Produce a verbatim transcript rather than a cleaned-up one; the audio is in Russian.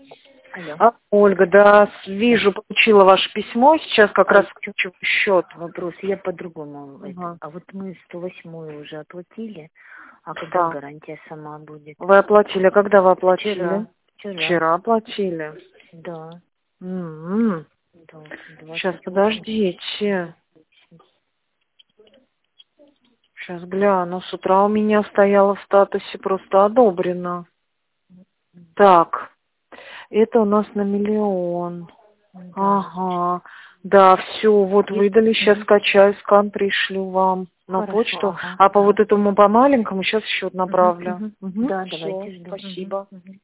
Алло. А, Ольга, да, с- вижу, получила ваше письмо, сейчас как А, раз включу счет. вопрос, я по-другому. это, Ага. А вот мы сто восемь уже оплатили, а когда Да. гарантия сама будет? Вы оплатили, а когда вы оплатили? Вчера. Вчера. Вчера оплатили. Да. М-м. Да. Сейчас, двадцать восемь. подождите. Сейчас гляну. С утра у меня стояло в статусе просто одобрено. Так, это у нас на миллион. Да. Ага. Да, все, вот И- выдали. Сейчас Мгм. скачаю, скан пришлю вам на Хорошо, почту. ага, А по ага. вот этому по маленькому сейчас счет Мгм, направлю. мгм. Угу. Да, Все, давайте жду. Мгм, спасибо. мгм.